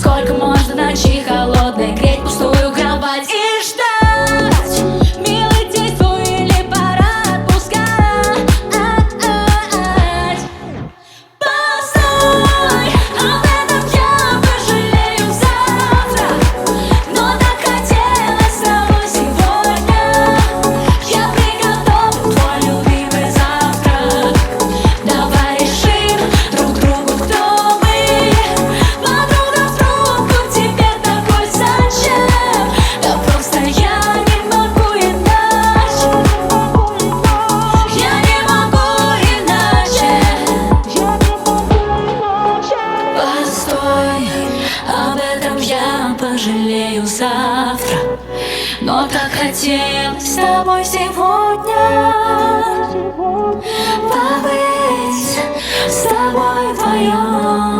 Сколько можно ночи холодной греть пустую кровать и ждать? Милый действуй или пора отпускать? Постой, об этом я пожалею завтра. Но так хотелось с тобой сегодня. Я приготовлю твой любимый завтрак. Давай решим друг другу, кто мы. Подруга в трубку, тебе такой зачем? Да просто я не могу иначе. Я не могу иначе. Постой, об этом я пожалею завтра. Но так хотелось с тобой сегодня побыть с тобой вдвоем.